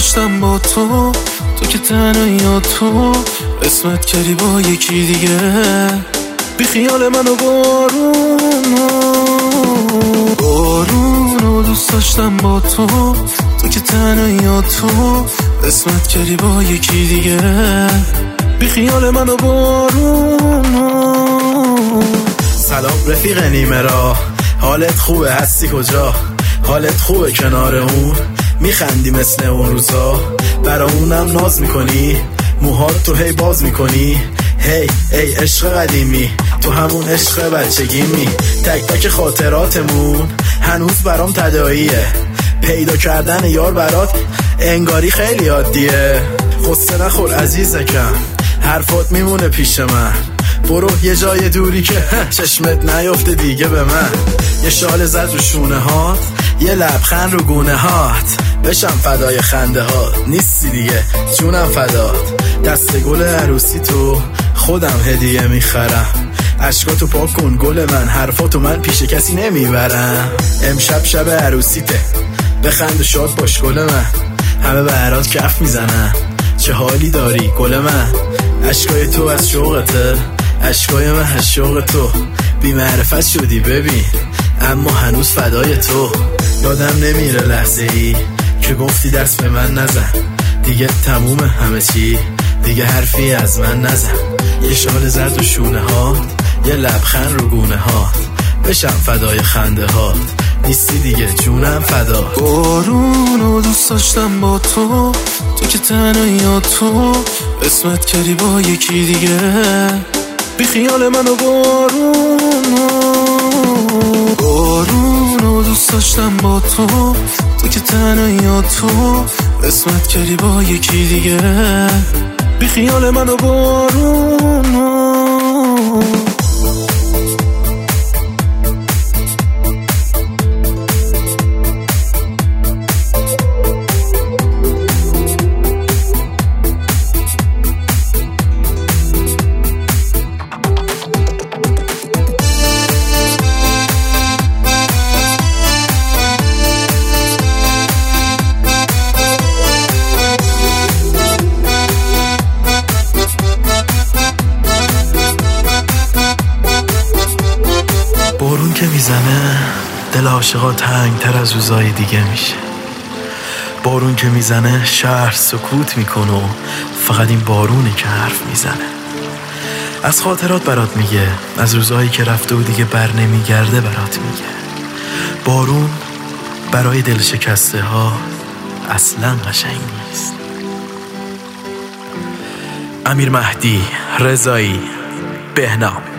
داشتم با تو که تنهایی تو قسمت کردی با یکی دیگه. بی خیال من و بارونو دوست داشتم با تو که تنهایی تو قسمت کردی با یکی دیگه. بی خیال من و بارونو. سلام رفیق نیمه راه، حالت خوبه؟ هستی کجا؟ حالت خوبه کنار اون؟ میخندی مثل اون روزا؟ برا اونم ناز میکنی؟ موهات تو هی باز میکنی؟ هی ای عشق قدیمی، تو همون عشق بچگیمی. تک تک خاطراتمون هنوز برام تداعیه. پیدا کردن یار برات انگاری خیلی عادیه. خسته نخور عزیزکم، حرفات میمونه پیش من. برو یه جای دوری که چشمت نیفته دیگه به من. یه شال زد رو شونه هات، یه لبخند رو گونه هات. بشم فدای خنده ها، نیستی دیگه جونم فدات. دست گل عروسی تو خودم هدیه میخرم. عشقاتو پاک کن گل من، حرفاتو من پیش کسی نمیبرم. امشب شب عروسیته، بخند و شاد باش گل من. همه برات کف میزنن، چه حالی داری گل من. عشقای تو از شوقته، عشقای من از شوق تو. بی معرفت شدی ببین، اما هنوز فدای تو. یادم نمیره لحظه ای که گفتی دست به من نزن. دیگه تموم همه چی، دیگه حرفی از من نزن. یه شال زرد و شونه هات، یه لبخند رو گونه هات. بشم فدای خنده هات، نیستی دیگه جونم فدا. بارونو دوست داشتم با تو که تنهایی تو قسمت کردی با یکی دیگه. بی خیال من و بارونو دوست داشتم با تو که تنهایی تو قسمت کردی با یکی دیگه. بی خیال من و بارونو. بارون که میزنه دل عاشقا تنگ تر از روزای دیگه میشه. بارون که میزنه شهر سکوت میکنه و فقط این بارونه که حرف میزنه. از خاطرات برات میگه، از روزایی که رفته و دیگه بر نمیگرده برات میگه. بارون برای دل شکسته ها اصلا قشنگ نیست. امیر مهدی رضایی، بهنام.